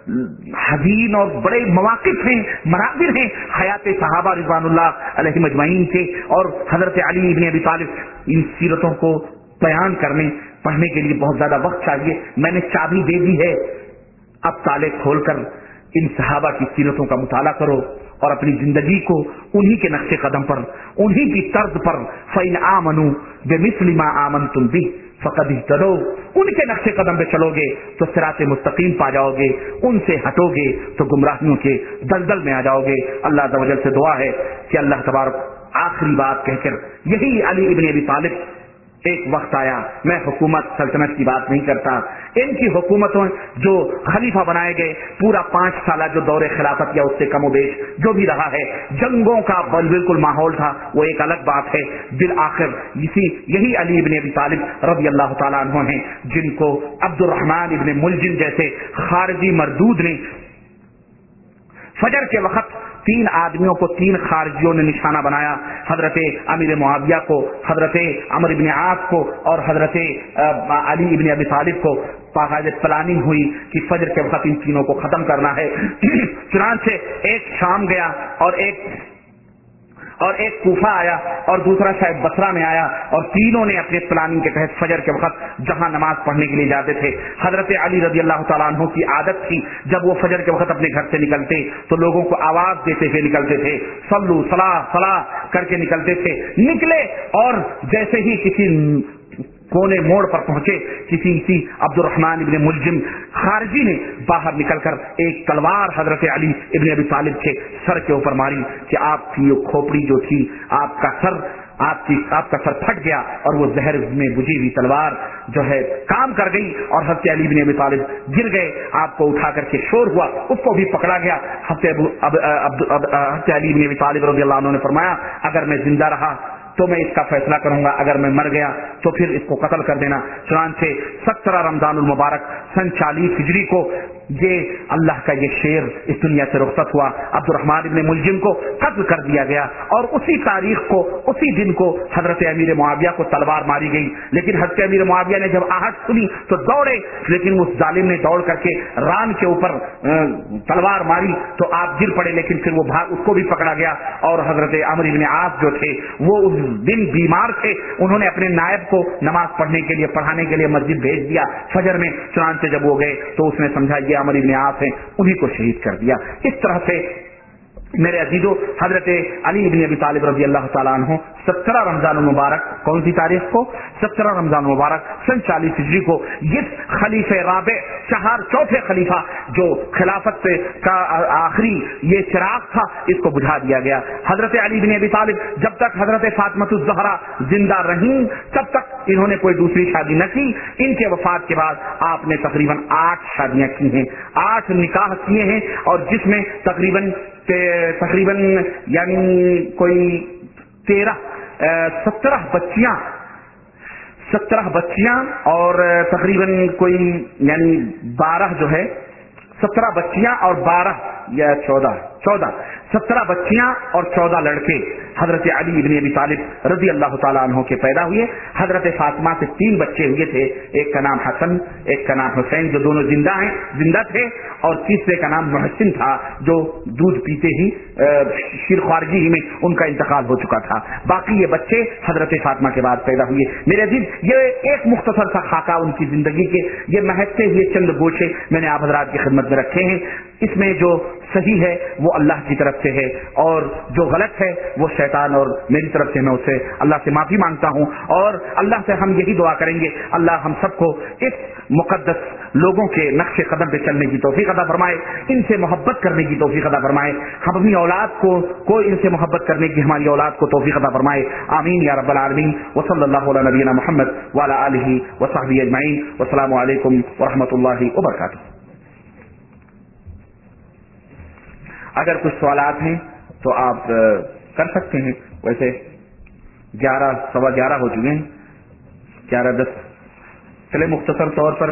A: حزین اور بڑے مواقف ہیں، مناظر ہیں حیات صحابہ رضوان اللہ علیہم اجمعین کے، اور حضرت علی ابن ابی طالب، ان سیرتوں کو بیان کرنے پڑھنے کے لیے بہت زیادہ وقت چاہیے. میں نے چابی دے دی ہے، اب تالے کھول کر ان صحابہ کی سیرتوں کا مطالعہ کرو اور اپنی زندگی کو انہی کے نقش قدم پر، انہی کی طرز پر فَإِنْ آمَنُوا بِمِثْلِ مَا آمَنْتُمْ بِهِ فَقَدِ اهْتَدَوْا، ان کے نقش قدم پہ چلو گے تو صراط مستقیم پا جاؤ گے، ان سے ہٹو گے تو گمراہیوں کے دلدل میں آ جاؤ گے. اللہ عز و جل سے دعا ہے کہ اللہ تبارک آخری بات کہہ کر، یہی علی ابن ابی طالب، ایک وقت آیا، میں حکومت سلطنت کی بات نہیں کرتا، ان کی حکومتوں جو خلیفہ بنائے گئے، پورا 5 سالہ جو دور خلافت یا اس سے کم و بیش جو بھی رہا ہے، جنگوں کا بالکل ماحول تھا، وہ ایک الگ بات ہے. بالآخر یہی علی ابن ابی طالب رضی اللہ تعالیٰ عنہ ہیں جن کو عبد الرحمن ابن ملجم جیسے خارجی مردود نے فجر کے وقت 3 آدمیوں کو 3 خارجیوں نے نشانہ بنایا، حضرت امیر معاویہ کو، حضرت عمرو بن عاص کو اور حضرت علی ابن ابی طالب کو. باقاعدہ پلاننگ ہوئی کہ فجر کے وقت ان تینوں کو ختم کرنا ہے. چنانچہ ایک شام گیا اور ایک کوفہ آیا اور دوسرا شاید بصرہ میں آیا، اور تینوں نے اپنے پلاننگ کے تحت فجر کے وقت جہاں نماز پڑھنے کے لیے جاتے تھے، حضرت علی رضی اللہ تعالیٰ عنہ کی عادت تھی جب وہ فجر کے وقت اپنے گھر سے نکلتے تو لوگوں کو آواز دیتے ہوئے نکلتے تھے، صلو صلاۃ صلاۃ کر کے نکلتے تھے. نکلے اور جیسے ہی کسی کونے موڑ پر پہنچے، کسی عبد الرحمن ابن ملجم خارجی نے باہر نکل کر ایک تلوار حضرت علی ابن ابی طالب کے سر کے اوپر ماری کہ آپ کی یہ کھوپڑی جو تھی، آپ کا سر پھٹ گیا، اور وہ زہر میں بجھی ہوئی تلوار جو ہے کام کر گئی، اور حضرت علی ابن ابی طالب گر گئے. آپ کو اٹھا کر کے شور ہوا، اس کو بھی پکڑا گیا. حضرت علی ابن ابی طالب رضی اللہ عنہ نے فرمایا اگر میں زندہ رہا تو میں اس کا فیصلہ کروں گا، اگر میں مر گیا تو پھر اس کو قتل کر دینا. چنانچہ 17 رمضان المبارک سن 40 ہجری کو یہ اللہ کا یہ شیر اس دنیا سے رخصت ہوا. عبد الرحمن ابن ملجم کو قتل کر دیا گیا، اور اسی تاریخ کو، اسی دن کو حضرت امیر معاویہ کو تلوار ماری گئی. لیکن حضرت امیر معاویہ نے جب آہٹ سنی تو دوڑے، لیکن اس ظالم نے دوڑ کر کے ران کے اوپر تلوار ماری تو آپ گر پڑے، لیکن پھر وہ اس کو بھی پکڑا گیا. اور حضرت عمرو بن عاص جو تھے وہ اس دن بیمار تھے، انہوں نے اپنے نائب کو نماز پڑھنے کے لیے، پڑھانے کے لیے مسجد بھیج دیا فجر میں. چنانچہ جب وہ گئے تو اس نے سمجھا یہ عمرو بن عاص ہیں، انہی کو شہید کر دیا. اس طرح سے میرے عزیزو، حضرت علی بن ابی طالب رضی اللہ تعالیٰ عنہ 17 رمضان المبارک، کون سی تاریخ کو؟ 17 رمضان المبارک سن 40 ہجری کو یہ خلیفہ رابع، چوتھے خلیفہ جو خلافت کا آخری یہ چراغ تھا، اس کو بجھا دیا گیا. حضرت علی بن ابی طالب جب تک حضرت فاطمہ الزہرا زندہ رہیں تب تک انہوں نے کوئی دوسری شادی نہ کی. ان کے وفات کے بعد آپ نے تقریباً 8 شادیاں کی ہیں، 8 نکاح کیے ہیں، اور جس میں تقریباً یعنی کوئی 17 بچیاں اور تقریباً کوئی یعنی 12 جو ہے 17 بچیاں اور 12 یا 14 17 بچیاں اور 14 لڑکے حضرت علی ابن ابی طالب رضی اللہ تعالیٰ عنہ کے پیدا ہوئے. حضرت فاطمہ سے 3 بچے ہوئے تھے، ایک کا نام حسن، ایک کا نام حسین جو دونوں زندہ تھے، اور تیسرے کا نام محسن تھا جو دودھ پیتے ہی شیر خوارجی ہی میں ان کا انتقال ہو چکا تھا. باقی یہ بچے حضرت فاطمہ کے بعد پیدا ہوئے. میرے عزیز، یہ ایک مختصر سا خاکہ ان کی زندگی کے، یہ مہکتے ہوئے چند گوشے میں نے آپ حضرات کی خدمت میں رکھے ہیں. اس میں جو صحیح ہے وہ اللہ کی طرف سے ہے، اور جو غلط ہے وہ شیطان اور میری طرف سے. میں اسے اللہ سے معافی مانگتا ہوں، اور اللہ سے ہم یہی دعا کریں گے اللہ ہم سب کو اس مقدس لوگوں کے نقش قدم پہ چلنے کی توفیق عطا فرمائے، ان سے محبت کرنے کی توفیق عطا فرمائے. ہم اپنی اولاد کو ان سے محبت کرنے کی ہماری اولاد کو توفیق عطا فرمائے. آمین یا رب العالمین. وصلی اللہ علی نبینا محمد وعلی آلہ وصحبہ اجمعین. والسلام علیکم ورحمۃ اللہ وبرکاتہ. اگر کچھ سوالات ہیں تو آپ کر سکتے ہیں. ویسے 11 ہو چکے ہیں، 11:10. چلے مختصر طور پر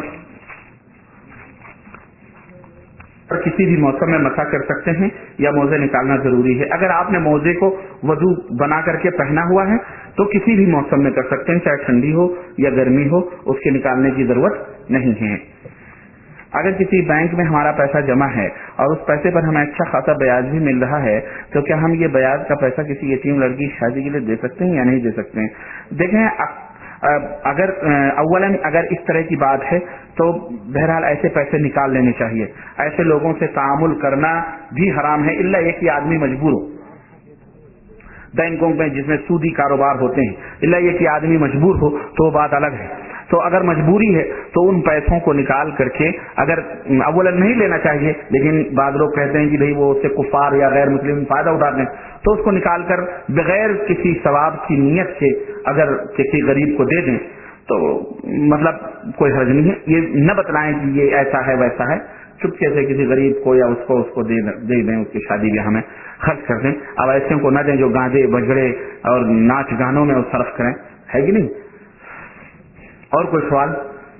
A: کسی بھی موسم میں مسح کر سکتے ہیں یا موزے نکالنا ضروری ہے؟ اگر آپ نے موزے کو وضو بنا کر کے پہنا ہوا ہے تو کسی بھی موسم میں کر سکتے ہیں، چاہے ٹھنڈی ہو یا گرمی ہو، اس کے نکالنے کی ضرورت نہیں ہے. اگر کسی بینک میں ہمارا پیسہ جمع ہے اور اس پیسے پر ہمیں اچھا خاصا بیاج بھی مل رہا ہے تو کیا ہم یہ بیاج کا پیسہ کسی یتیم لڑکی کی شادی کے لیے دے سکتے ہیں یا نہیں دے سکتے ہیں؟ دیکھیں اگر اولاً اگر اس طرح کی بات ہے تو بہرحال ایسے پیسے نکال لینے چاہیے. ایسے لوگوں سے تعامل کرنا بھی حرام ہے الا ایک ہی آدمی مجبور ہو. بینکوں میں جس میں سودی کاروبار ہوتے ہیں الا یہ کہ آدمی مجبور ہو تو وہ بات الگ ہے. تو اگر مجبوری ہے تو ان پیسوں کو نکال کر کے اگر اولا نہیں لینا چاہیے لیکن بعض لوگ کہتے ہیں کہ بھئی وہ اس سے کفار یا غیر مسلم فائدہ اٹھا لیں تو اس کو نکال کر بغیر کسی ثواب کی نیت سے اگر کسی غریب کو دے دیں تو مطلب کوئی حرج نہیں ہے. یہ نہ بتلائیں کہ یہ ایسا ہے ویسا ہے, چپکے سے کسی غریب کو یا اس کو دے دیں, اس کی شادی بیاہ میں خرچ کر دیں. اب ایسے کو نہ دیں جو گاندے بجڑے اور ناچ گانوں میں صرف کریں, ہے کہ نہیں. اور کوئی سوال؟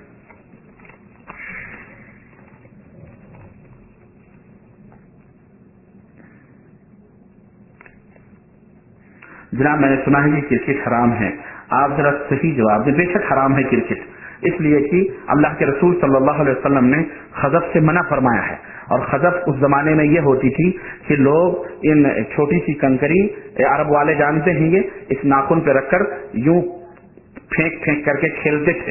A: جناب میں نے سنا ہے کہ کرکٹ حرام ہے, آپ ذرا صحیح جواب دیں. بے شک حرام ہے کرکٹ, اس لیے کہ اللہ کے رسول صلی اللہ علیہ وسلم نے خذف سے منع فرمایا ہے. اور خذف اس زمانے میں یہ ہوتی تھی کہ لوگ ان چھوٹی سی کنکری, عرب والے جانتے ہیں, یہ اس ناخن پہ رکھ کر یوں پھینک پھینک کر کے کھیلتے تھے.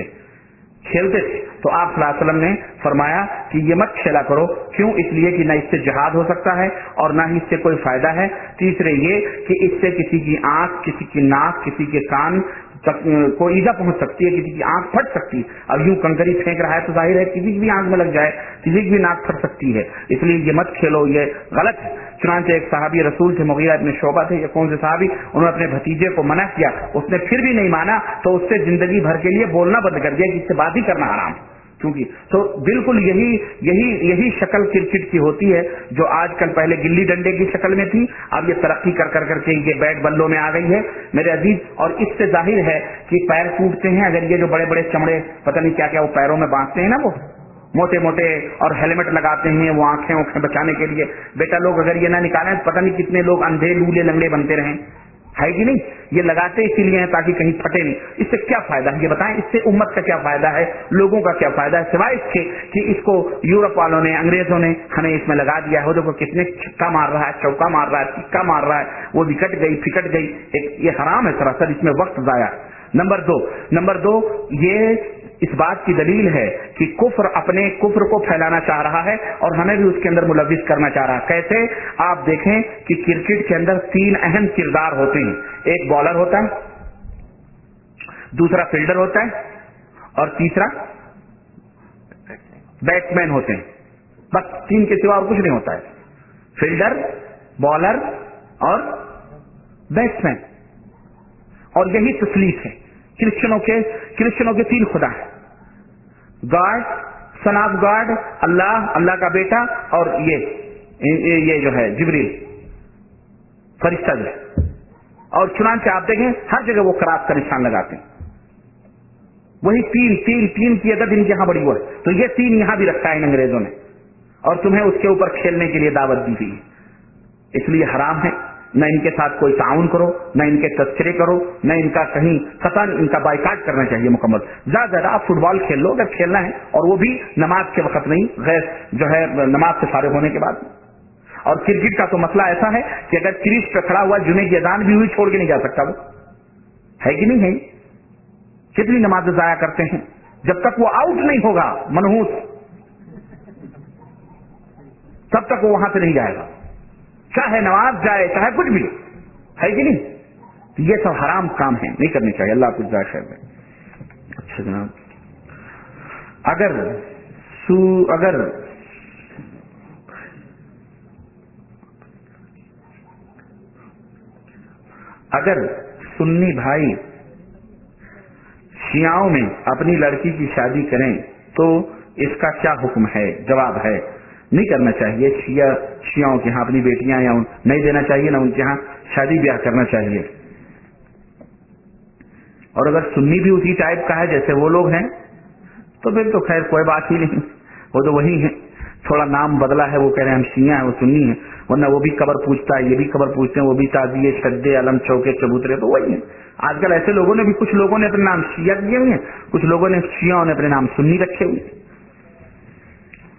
A: تو آپ صلی اللہ علیہ وسلم نے فرمایا کہ یہ مت کھیلا کرو. کیوں؟ اس لیے کہ نہ اس سے جہاد ہو سکتا ہے اور نہ ہی اس سے کوئی فائدہ ہے. تیسرے یہ کہ اس سے کسی کی آنکھ, کسی کی ناک, کسی کے کان کو ایجا پہنچ سکتی ہے, کسی کی آنکھ پھٹ سکتی ہے. اب یوں کنکری پھینک رہا ہے تو ظاہر ہے کسی کی بھی آنکھ میں لگ جائے, کسی کی بھی ناک پھٹ سکتی ہے. اس لیے یہ مت کھیلو, یہ غلط ہے. چنانچہ ایک صحابی رسول تھے, مغیرہ ابن شعبہ تھے, یہ کون سے صحابی, انہوں نے اپنے بھتیجے کو منع کیا, اس نے پھر بھی نہیں مانا تو اس سے زندگی بھر کے لیے بولنا بند کر دیا کہ اس سے بات ہی کرنا حرام. کیونکہ تو بالکل یہی شکل کرکٹ کی ہوتی ہے جو آج کل پہلے گلی ڈنڈے کی شکل میں تھی, اب یہ ترقی کر کے یہ بیٹ بلوں میں آ گئی ہے میرے عزیز. اور اس سے ظاہر ہے کہ پیر ٹوٹتے ہیں اگر یہ جو بڑے بڑے چمڑے پتہ نہیں کیا وہ پیروں میں باندھتے ہیں نا, وہ موٹے موٹے, اور ہیلمٹ لگاتے ہیں وہ آنکھیں بچانے کے لیے. بیٹا لوگ اگر یہ نہ نکالیں تو پتہ نہیں کتنے لوگ اندھے لولے لنگڑے بنتے رہیں, ہے کہ نہیں. یہ لگاتے اسی لیے ہیں تاکہ کہیں پھٹے نہیں. اس سے کیا فائدہ ہے یہ بتائیں, اس سے امت کا کیا فائدہ ہے, لوگوں کا کیا فائدہ ہے, سوائے اس کے کہ اس کو یورپ والوں نے, انگریزوں نے ہمیں اس میں لگا دیا ہے. وہ دیکھو کتنے چھکا مار رہا ہے, چوکا مار رہا ہے, تکا مار رہا ہے, وہ وکٹ گئی پھکٹ گئی. یہ حرام ہے سراسر, اس میں وقت ضائع. نمبر دو یہ اس بات کی دلیل ہے کہ کفر اپنے کفر کو پھیلانا چاہ رہا ہے اور ہمیں بھی اس کے اندر ملوث کرنا چاہ رہا ہے. کیسے؟ آپ دیکھیں کہ کرکٹ کے اندر 3 اہم کردار ہوتے ہیں. ایک بالر ہوتا ہے, دوسرا فیلڈر ہوتا ہے اور تیسرا بیٹسمین ہوتے ہیں. بس 3 کے سوا اور کچھ نہیں ہوتا ہے. فیلڈر, بالر اور بیٹسمین. اور یہی تسلیث ہے. کرسچنوں کے 3 خدا ہیں, گاڈ, سن آف گاڈ, اللہ کا بیٹا, اور یہ جو ہے جبریل فرشتہ جو ہے. اور چنانچہ آپ دیکھیں ہر جگہ وہ کراس کا نشان لگاتے ہیں. وہی 3 کی عدد ان کے یہاں بڑی ہوا ہے, تو یہ 3 یہاں بھی رکھا ہے ان انگریزوں نے, اور تمہیں اس کے اوپر کھیلنے کے لیے دعوت دی گئی. اس لیے حرام ہے. نہ ان کے ساتھ کوئی تعاون کرو, نہ ان کے تذکرے کرو, نہ ان کا کہیں قطعاً ان کا بائیکاٹ کرنا چاہیے مکمل. زیادہ آپ فٹ بال کھیل لو اگر کھیلنا ہے, اور وہ بھی نماز کے وقت نہیں, غیر جو ہے نماز سے فارغ ہونے کے بعد. اور کرکٹ کا تو مسئلہ ایسا ہے کہ اگر کریز پہ کھڑا ہوا جمعے کی اذان بھی ہوئی چھوڑ کے نہیں جا سکتا. وہ ہے کہ نہیں ہے؟ کتنی نمازیں ضائع کرتے ہیں. جب تک وہ آؤٹ نہیں ہوگا منحوس, تب تک وہ وہاں سے نہیں جائے گا, چاہے نماز جائے چاہے کچھ بھی, ہے کہ نہیں. یہ سب حرام کام ہیں, نہیں کرنے چاہیے. اللہ کچھ جائے خیر میں. اچھا جناب, اگر سنی بھائی شیعوں میں اپنی لڑکی کی شادی کریں تو اس کا کیا حکم ہے؟ جواب ہے نہیں کرنا چاہیے. شیعوں کے ہاں اپنی بیٹیاں یا نہیں دینا چاہیے, نہ ان کے ہاں شادی بیاہ کرنا چاہیے. اور اگر سنی بھی اسی ٹائپ کا ہے جیسے وہ لوگ ہیں تو پھر تو خیر کوئی بات ہی نہیں, وہ تو وہی ہیں. تھوڑا نام بدلا ہے, وہ کہہ رہے ہیں ہم شیعہ ہیں, وہ سنی ہیں, ورنہ وہ بھی قبر پوچھتا ہے, یہ بھی قبر پوچھتے ہیں, وہ بھی تعزیے, شدے, علم, چوکے, چبوترے, تو وہی ہیں. آج کل ایسے لوگوں نے بھی, کچھ لوگوں نے اپنے نام شیعہ کیے ہوئے ہیں, کچھ لوگوں نے شیعوں نے اپنے نام سنی رکھے ہوئے ہیں.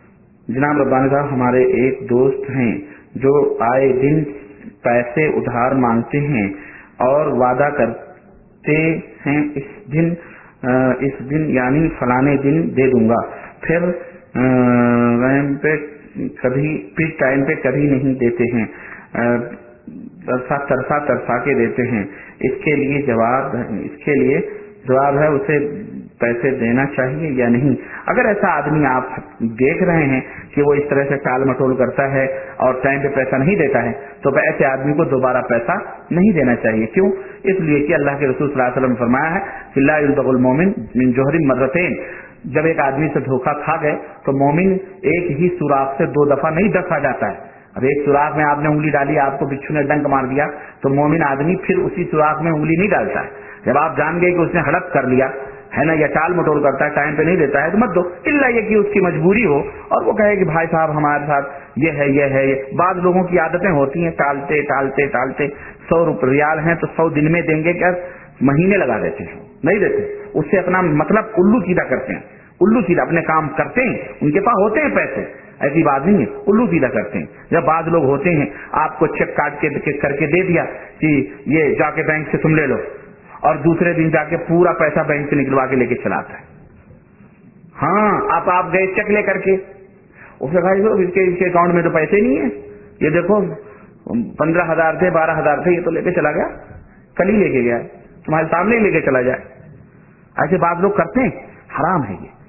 A: جناب ربانی صاحب، ہمارے ایک دوست ہیں جو آئے دن پیسے ادھار مانگتے ہیں اور وعدہ کرتے ہیں اس دن یعنی فلانے دن دے دوں گا، پھر ٹائم پہ کبھی نہیں دیتے ہیں، ترسا کے دیتے ہیں۔ اس کے لیے جواب ہے اسے پیسے دینا چاہیے یا نہیں؟ اگر ایسا آدمی آپ دیکھ رہے ہیں کہ وہ اس طرح سے ٹال مٹول کرتا ہے اور ٹائم پہ پیسہ نہیں دیتا ہے تو ایسے آدمی کو دوبارہ پیسہ نہیں دینا چاہیے۔ کیوں؟ اس لیے کہ اللہ کے رسول صلی اللہ علیہ وسلم نے فرمایا ہے کہ لا يلدغ المؤمن من جوہر مرتين، جب ایک آدمی سے دھوکہ کھا گئے تو مومن ایک ہی سوراخ سے 2 دفعہ نہیں ڈسا جاتا ہے۔ اب ایک سوراخ میں آپ نے انگلی ڈالی، آپ کو بچھو نے ڈنک مار دیا تو مومن آدمی پھر اسی سوراخ میں انگلی نہیں ڈالتا ہے۔ جب آپ جان گئے کہ اس نے ہڑپ کر لیا ہے نا، یا ٹال مٹول کرتا ہے، ٹائم پہ نہیں دیتا ہے، تو مت دو، الا یہ کہ اس کی مجبوری ہو اور وہ کہے کہ بھائی صاحب ہمارے ساتھ یہ ہے۔ بعض لوگوں کی عادتیں ہوتی ہیں ٹالتے 100 ریال ہیں تو 100 دن میں دیں گے، کیا مہینے لگا دیتے ہیں، نہیں دیتے، اس سے اپنا مطلب الو سیدھا کرتے ہیں، الو سیدھا اپنے کام کرتے ہیں، ان کے پاس ہوتے ہیں پیسے، ایسی بات نہیں ہے، الو سیدھا کرتے ہیں۔ جب بعض لوگ ہوتے ہیں آپ کو چیک کاٹ کے کر کے دے دیا کہ یہ جا کے بینک سے تم لے لو، اور دوسرے دن جا کے پورا پیسہ بینک سے نکلوا کے لے کے چلاتا ہے۔ ہاں آپ گئے چیک لے کر کے، اسے بھائی اس کے اکاؤنٹ میں تو پیسے نہیں ہیں، یہ دیکھو 15,000 تھے 12,000 تھے، یہ تو لے کے چلا گیا، کل ہی لے کے گیا، تمہارے سامنے ہی لے کے چلا جائے۔ ایسے بعض لوگ کرتے ہیں، حرام ہے یہ۔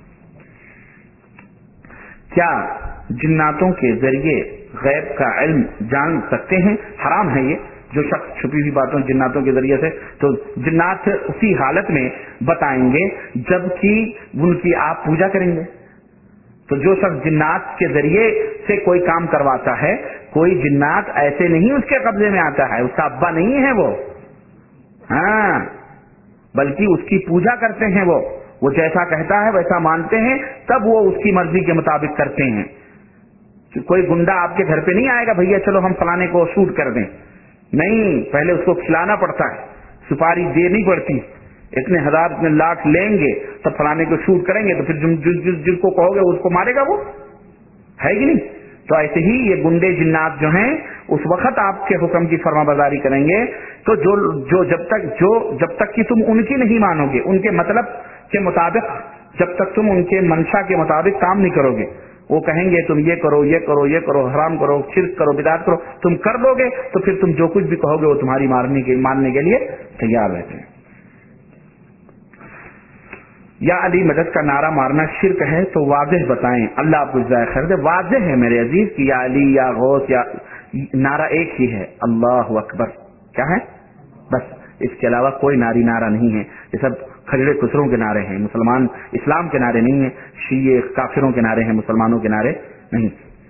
A: کیا جناتوں کے ذریعے غیب کا علم جان سکتے ہیں؟ حرام ہے یہ، جو شخص چھپی ہوئی باتوں جناتوں کے ذریعے سے، تو جنات اسی حالت میں بتائیں گے جب کہ ان کی آپ پوجا کریں گے۔ تو جو شخص جنات کے ذریعے سے کوئی کام کرواتا ہے، کوئی جنات ایسے نہیں اس کے قبضے میں آتا ہے، اس کا ابا نہیں ہے وہ، ہاں، بلکہ اس کی پوجا کرتے ہیں، وہ جیسا کہتا ہے ویسا مانتے ہیں، تب وہ اس کی مرضی کے مطابق کرتے ہیں۔ کوئی گنڈا آپ کے گھر پہ نہیں آئے گا بھیا چلو ہم فلانے کو شوٹ کر دیں، نہیں، پہلے اس کو کھلانا پڑتا ہے، سپاری دینی پڑتی، اتنے ہزار اتنے لاکھ لیں گے تب فلانے کو شوٹ کریں گے، تو پھر جس کو کہو گے اس کو مارے گا، وہ ہے کہ نہیں؟ تو ایسے ہی یہ گنڈے جنات جو ہیں اس وقت آپ کے حکم کی فرما برداری کریں گے، تو جب تک کہ تم ان کی نہیں مانو گے، ان کے مطلب کے مطابق، جب تک تم ان کے منشا کے مطابق کام نہیں کرو گے، وہ کہیں گے تم یہ کرو یہ کرو یہ کرو، حرام کرو، شرک کرو، بدعت کرو، تم کر دو گے تو پھر تم جو کچھ بھی کہو گے وہ تمہاری ماننے کے لیے تیار رہتے ہیں۔ یا علی مدد کا نعرہ مارنا شرک ہے تو واضح بتائیں، اللہ آپ کو جزائے خیر دے۔ واضح ہے میرے عزیز کہ یا علی یا غوث یا نعرہ ایک ہی ہے، اللہ اکبر، کیا ہے بس، اس کے علاوہ کوئی نعرہ نہیں ہے، یہ سب کھجڑے خسروں کے نعرے ہیں، مسلمان اسلام کے نعرے نہیں ہیں، شیعہ کافروں کے نعرے ہیں، مسلمانوں کے نعرے نہیں۔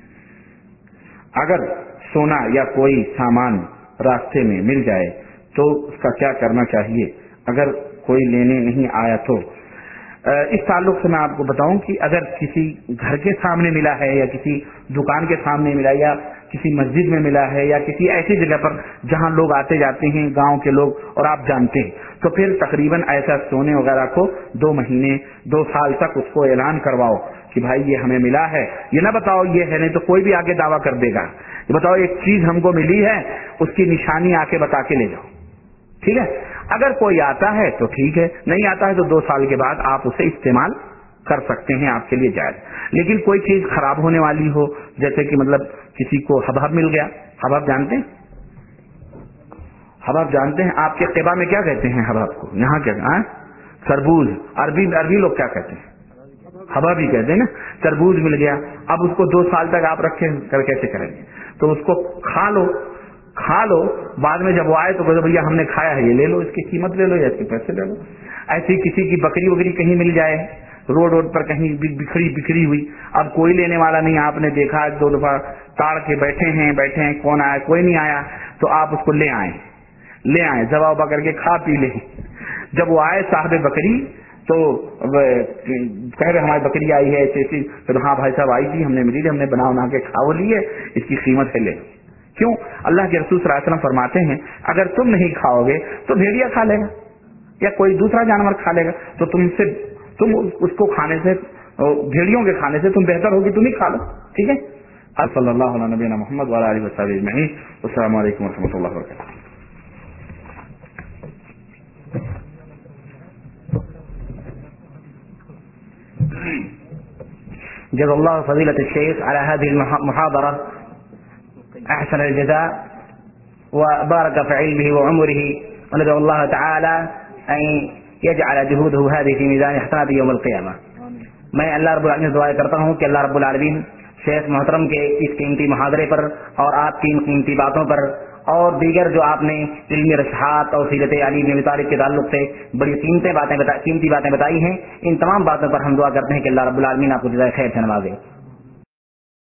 A: اگر سونا یا کوئی سامان راستے میں مل جائے تو اس کا کیا کرنا چاہیے اگر کوئی لینے نہیں آیا تو؟ اس تعلق سے میں آپ کو بتاؤں کہ اگر کسی گھر کے سامنے ملا ہے یا کسی دکان کے سامنے ملا یا کسی مسجد میں ملا ہے یا کسی ایسی جگہ پر جہاں لوگ آتے جاتے ہیں گاؤں کے لوگ اور آپ جانتے ہیں، تو پھر تقریباً ایسا سونے وغیرہ کو 2 مہینے 2 سال تک اس کو اعلان کرواؤ کہ بھائی یہ ہمیں ملا ہے، یہ نہ بتاؤ یہ ہے، نہیں تو کوئی بھی آگے دعویٰ کر دے گا، یہ بتاؤ ایک چیز ہم کو ملی ہے، اس کی نشانی آ کے بتا کے لے جاؤ، ٹھیک ہے؟ اگر کوئی آتا ہے تو ٹھیک ہے، نہیں آتا ہے تو 2 سال کے بعد آپ اسے استعمال کر سکتے ہیں، آپ کے لیے جائز۔ لیکن کوئی چیز خراب ہونے والی ہو، جیسے کہ مطلب کسی کو حباب مل گیا، حباب جانتے ہیں؟ حباب جانتے ہیں؟ آپ کے قبا میں کیا کہتے ہیں حباب کو؟ یہاں کیا تربوز، عربی لوگ کیا کہتے ہیں؟ حباب ہی کہتے ہیں نا۔ تربوز مل گیا، اب اس کو 2 سال تک آپ رکھے کر کیسے کریں گے؟ تو اس کو کھا لو، بعد میں جب وہ آئے تو بھیا ہم نے کھایا ہے، یہ لے لو، اس کی قیمت لے لو یا اس کے پیسے لے لو۔ ایسی کسی کی بکری وکری کہیں مل جائے، روڈ پر کہیں بکھری ہوئی، اب کوئی لینے والا نہیں، آپ نے دیکھا 2 دفعہ تاڑ کے بیٹھے ہیں، کون آیا؟ کوئی نہیں آیا، تو آپ اس کو لے آئیں ذبح وبا کر کے کھا پی لیں۔ جب وہ آئے صاحب بکری تو کہہ رہے ہماری بکری آئی ہے ایسی، تو ہاں بھائی صاحب آئی تھی، ہم نے ملی تھی، ہم نے بنا کے کھا لی ہے، اس کی قیمت ہے لے۔ کیوں؟ اللہ کے رسول صلی اللہ علیہ وسلم فرماتے ہیں اگر تم نہیں کھاؤ گے تو بھیڑیا کھا لے گا یا کوئی دوسرا جانور کھا لے گا، تو تم اس کو کھانے سے بھیڑیوں کے کھانے سے تم بہتر ہوگی تم ہی کھا لو. ٹھیک ہے. صلی اللہ علیہ نبینا محمد وعلی آلہ وصحبہ اجمعین. السلام علیکم ورحمۃ اللہ وبرکاتہ.
B: جزا الله فضيلة الشيخ على هذه المحاضرة أحسن الجزاء وبارك في علمه وعمره، وندعو الله تعالى أن يجعل جهوده هذه في ميزان حسنات يوم القيامة. میں اللہ رب العالمین سے دعا کرتا ہوں کہ اللہ رب العالمین شیخ محترم کے اس قیمتی محاضرے پر اور آپ کی ان قیمتی باتوں پر اور دیگر جو آپ نے علمی رشحات اور سیرت علی بن ابی طالب کے تعلق سے بڑی قیمتی باتیں بتائی ہیں، ان تمام باتوں پر ہم دعا کرتے ہیں کہ اللہ رب العالمین آپ کو جزائے خیر سے نوازے.